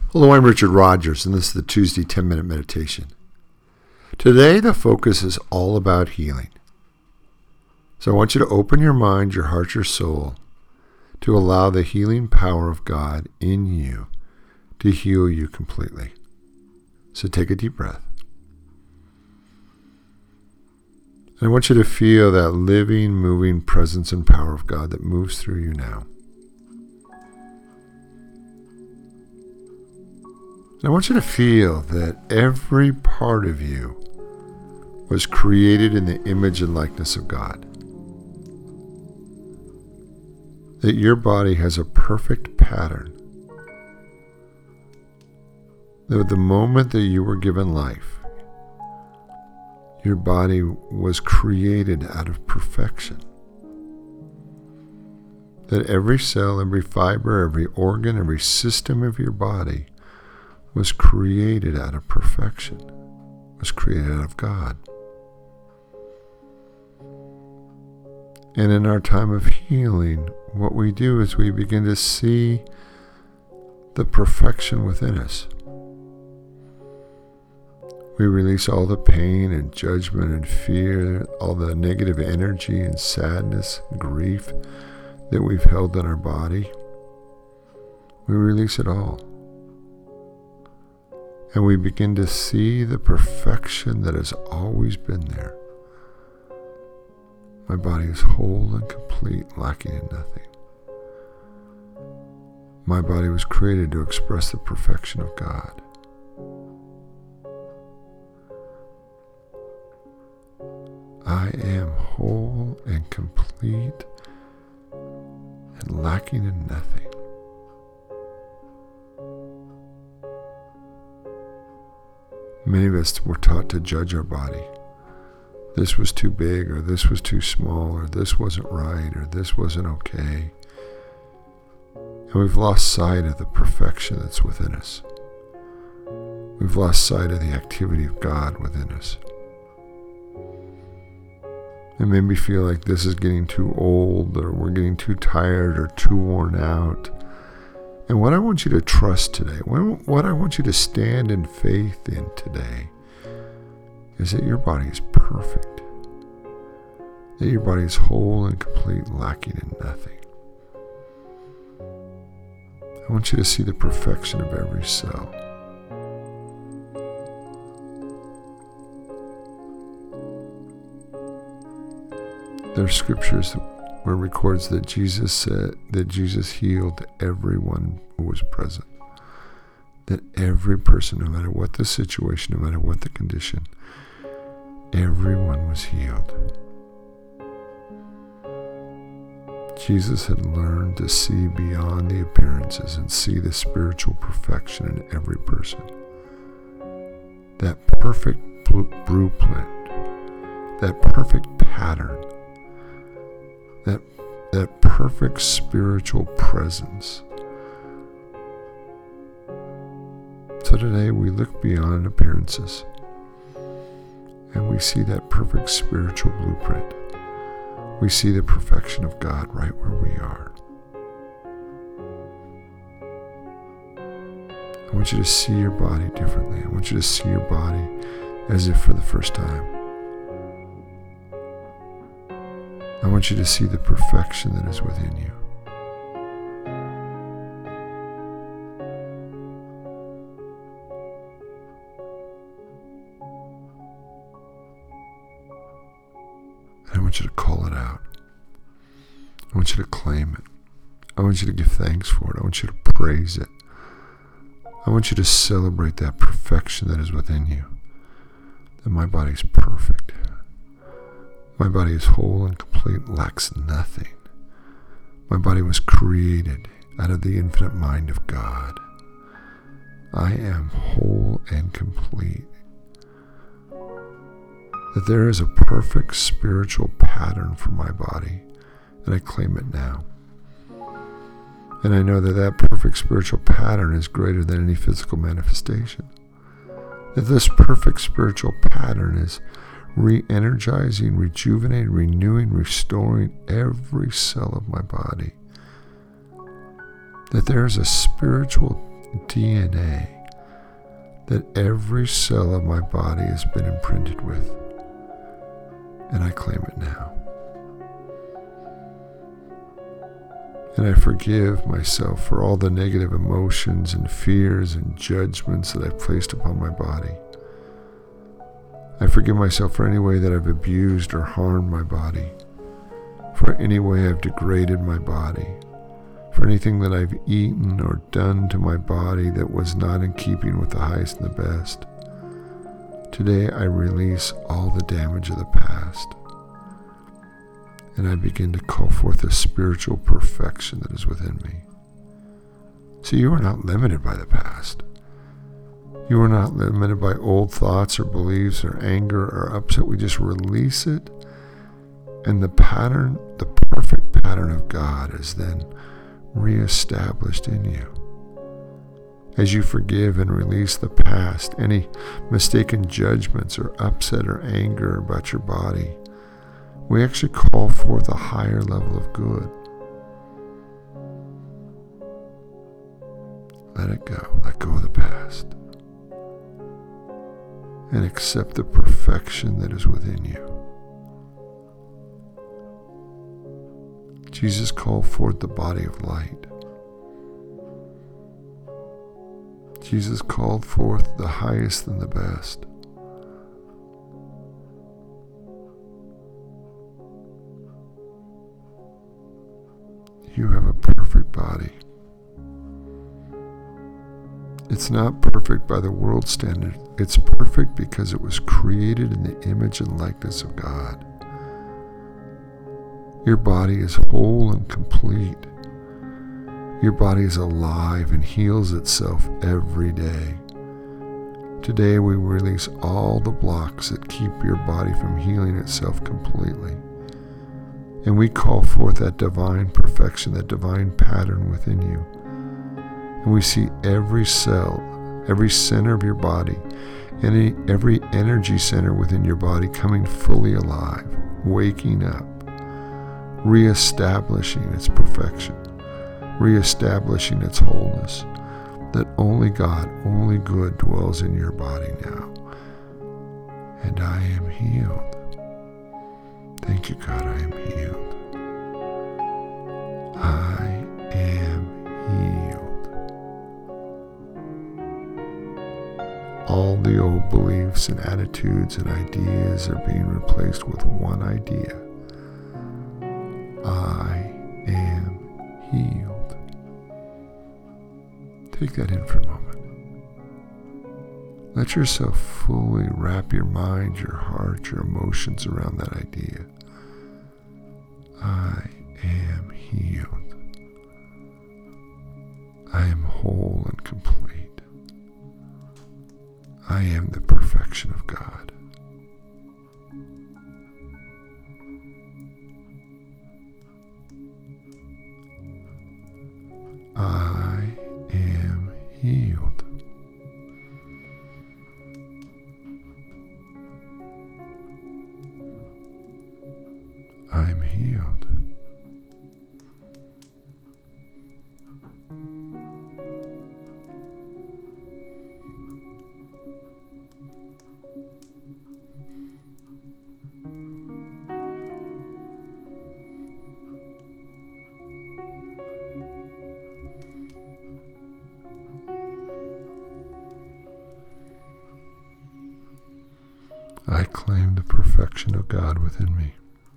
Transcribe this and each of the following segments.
Hello, I'm Richard Rogers, and this is the Tuesday 10-Minute Meditation. Today, the focus is all about healing. So I want you to open your mind, your heart, your soul, to allow the healing power of God in you to heal you completely. So take a deep breath. And I want you to feel that living, moving presence and power of God that moves through you now. And I want you to feel that every part of you was created in the image and likeness of God. That your body has a perfect pattern. That the moment that you were given life, your body was created out of perfection. That every cell, every fiber, every organ, every system of your body was created out of perfection, was created out of God. And in our time of healing, what we do is we begin to see the perfection within us. We release all the pain and judgment and fear, all the negative energy and sadness, grief that we've held in our body. We release it all. And we begin to see the perfection that has always been there. My body is whole and complete, lacking in nothing. My body was created to express the perfection of God. I am whole and complete and lacking in nothing. Many of us were taught to judge our body. This was too big, or this was too small, or this wasn't right, or this wasn't okay. And we've lost sight of the perfection that's within us. We've lost sight of the activity of God within us. It made me feel like this is getting too old, or we're getting too tired, or too worn out. And what I want you to trust today, what I want you to stand in faith in today, is that your body is perfect. That your body is whole and complete, lacking in nothing. I want you to see the perfection of every cell. There are scriptures where it records that Jesus said that Jesus healed everyone who was present. That every person, no matter what the situation, no matter what the condition, everyone was healed. Jesus had learned to see beyond the appearances and see the spiritual perfection in every person. That perfect blueprint, that perfect pattern, that perfect spiritual presence. So today we look beyond appearances and we see that perfect spiritual blueprint. We see the perfection of God right where we are. I want you to see your body differently. I want you to see your body as if for the first time. I want you to see the perfection that is within you. And I want you to call it out. I want you to claim it. I want you to give thanks for it. I want you to praise it. I want you to celebrate that perfection that is within you. That my body is perfect. My body is whole and complete, lacks nothing. My body was created out of the infinite mind of God. I am whole and complete. That there is a perfect spiritual pattern for my body, and I claim it now. And I know that that perfect spiritual pattern is greater than any physical manifestation. That this perfect spiritual pattern is re-energizing, rejuvenating, renewing, restoring every cell of my body. That there is a spiritual DNA that every cell of my body has been imprinted with. And I claim it now. And I forgive myself for all the negative emotions and fears and judgments that I've placed upon my body. I forgive myself for any way that I've abused or harmed my body, for any way I've degraded my body, for anything that I've eaten or done to my body that was not in keeping with the highest and the best. Today I release all the damage of the past, and I begin to call forth the spiritual perfection that is within me. See, you are not limited by the past. You are not limited by old thoughts or beliefs or anger or upset. We just release it, and the perfect pattern of God is then reestablished in you. As you forgive and release the past, any mistaken judgments or upset or anger about your body, we actually call forth a higher level of good. Let it go. Let go of the past. And accept the perfection that is within you. Jesus called forth the body of light. Jesus called forth the highest and the best. You have a perfect body. It's not perfect by the world's standard. It's perfect because it was created in the image and likeness of God. Your body is whole and complete. Your body is alive and heals itself every day. Today we release all the blocks that keep your body from healing itself completely. And we call forth that divine perfection, that divine pattern within you. And we see every cell, every center of your body, and every energy center within your body coming fully alive, waking up, reestablishing its perfection, reestablishing its wholeness, that only God, only good dwells in your body now. And I am healed. Thank you, God, I am healed. I am healed. All the old beliefs and attitudes and ideas are being replaced with one idea. I am healed. Take that in for a moment. Let yourself fully wrap your mind, your heart, your emotions around that idea. I am healed. I am whole and complete. I am the perfection of God. I am healed. I'm healed. I claim the perfection of God within me.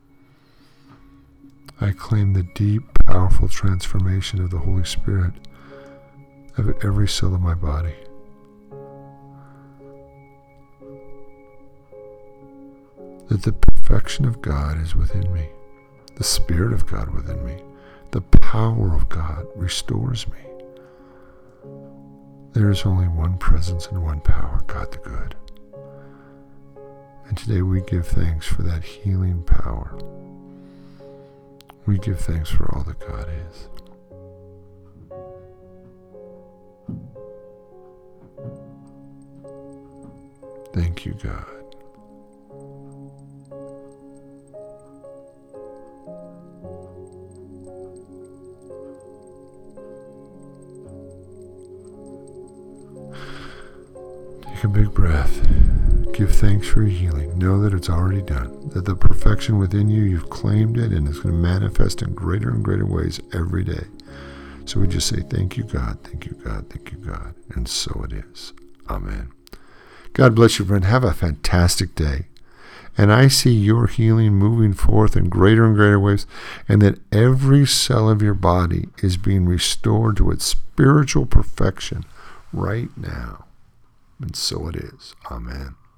I claim the deep, powerful transformation of the Holy Spirit of every cell of my body. That the perfection of God is within me, the Spirit of God within me, the power of God restores me. There is only one presence and one power, God the Good. And today we give thanks for that healing power. We give thanks for all that God is. Thank you, God. Take a big breath. Give thanks for your healing. Know that it's already done. That the perfection within you, you've claimed it, and it's going to manifest in greater and greater ways every day. So we just say, thank you, God. Thank you, God. Thank you, God. And so it is. Amen. God bless you, friend. Have a fantastic day. And I see your healing moving forth in greater and greater ways, and that every cell of your body is being restored to its spiritual perfection right now. And so it is. Amen.